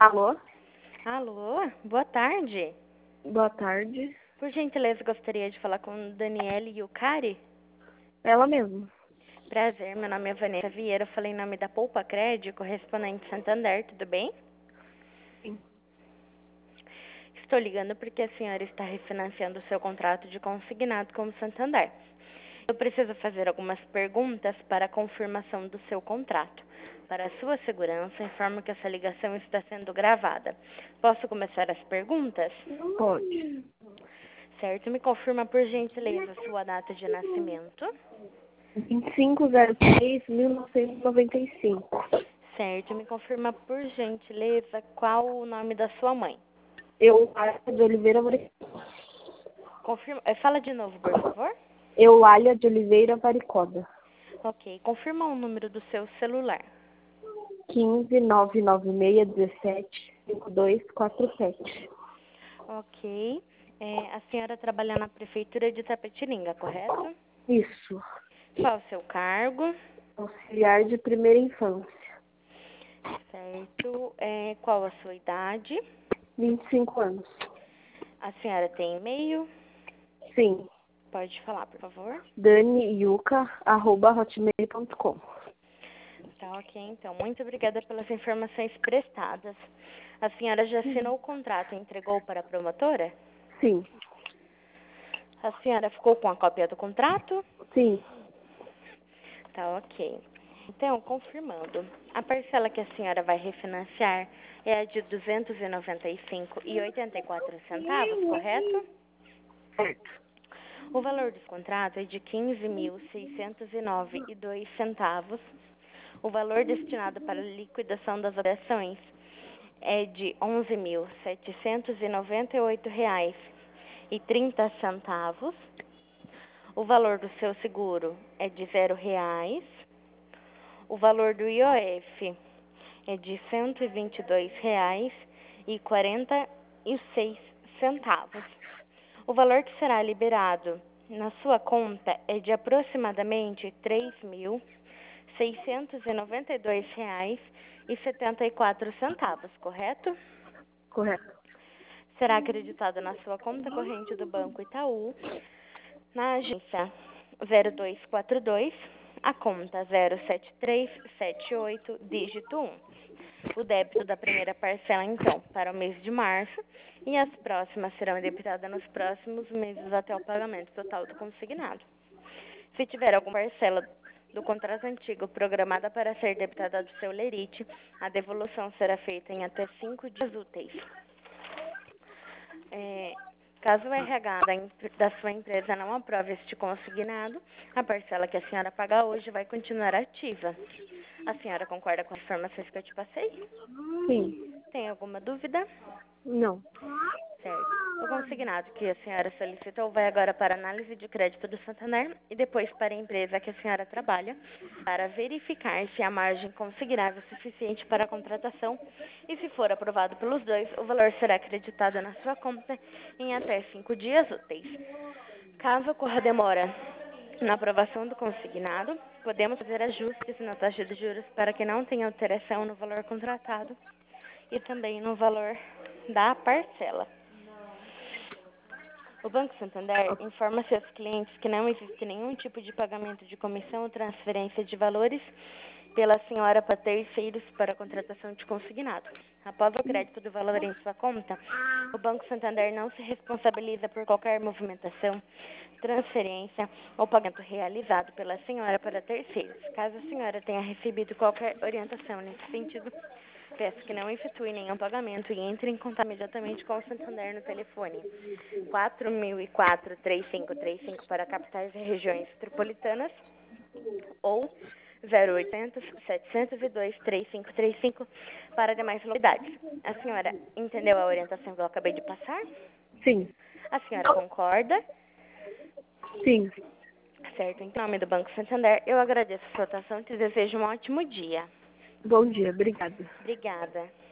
Alô? Alô, boa tarde. Boa tarde. Por gentileza, gostaria de falar com Daniele Yucari. Ela mesma. Prazer, meu nome é Vanessa Vieira, eu falei em nome da Poupa Crédito, correspondente Santander, tudo bem? Sim. Estou ligando porque a senhora está refinanciando o seu contrato de consignado com o Santander. Eu preciso fazer algumas perguntas para a confirmação do seu contrato. Para a sua segurança, informo que essa ligação está sendo gravada. Posso começar as perguntas? Pode. Certo, me confirma por gentileza a sua data de nascimento. 25/06/1995. Certo, me confirma por gentileza qual o nome da sua mãe. Eulália de Oliveira Varicoda. Confirma, fala de novo, por favor. Eulália de Oliveira Varicoda. Ok, confirma o número do seu celular. 15 996 17 5247. Ok, a senhora trabalha na prefeitura de Itapetininga, correto? Isso. Qual o seu cargo? Auxiliar de primeira infância. Certo, qual a sua idade? 25 anos. A senhora tem e-mail? Sim. Pode falar, por favor. daniyuca@hotmail.com. Tá ok, então. Muito obrigada pelas informações prestadas. A senhora já assinou o contrato e entregou para a promotora? Sim. A senhora ficou com a cópia do contrato? Sim. Tá ok. Então, confirmando, a parcela que a senhora vai refinanciar é a de R$ 295,84, correto? Certo. O valor do contrato é de R$ 15.609,02. O valor destinado para a liquidação das operações é de R$ 11.798,30. O valor do seu seguro é de R$ 0. O valor do IOF é de R$ 122,46. O valor que será liberado na sua conta é de aproximadamente R$ 3.692,74, correto? Correto. Será acreditado na sua conta corrente do Banco Itaú, na agência 0242, a conta 07378, dígito 1. O débito da primeira parcela, então, para o mês de março, e as próximas serão debitadas nos próximos meses até o pagamento total do consignado. Se tiver alguma parcela do contrato antigo programada para ser debitada do seu lerite, a devolução será feita em até 5 dias úteis. Caso o RH da sua empresa não aprove este consignado, a parcela que a senhora paga hoje vai continuar ativa. A senhora concorda com as informações que eu te passei? Sim. Tem alguma dúvida? Não. Certo. O consignado que a senhora solicitou vai agora para análise de crédito do Santander e depois para a empresa que a senhora trabalha, para verificar se a margem consignável é suficiente para a contratação e, se for aprovado pelos dois, o valor será acreditado na sua conta em até 5 dias úteis. Caso ocorra demora na aprovação do consignado, podemos fazer ajustes na taxa de juros para que não tenha alteração no valor contratado e também no valor da parcela. O Banco Santander informa seus clientes que não existe nenhum tipo de pagamento de comissão ou transferência de valores pela senhora para terceiros para a contratação de consignado. Após o crédito do valor em sua conta, o Banco Santander não se responsabiliza por qualquer movimentação, transferência ou pagamento realizado pela senhora para terceiros. Caso a senhora tenha recebido qualquer orientação nesse sentido, peço que não efetue nenhum pagamento e entre em contato imediatamente com o Santander no telefone 4004-3535 para capitais e regiões metropolitanas ou 0800-702-3535 para demais localidades. A senhora entendeu a orientação que eu acabei de passar? Sim. A senhora concorda? Sim. Certo. Em nome do Banco Santander, eu agradeço a sua atenção e te desejo um ótimo dia. Bom dia. Obrigada. Obrigada.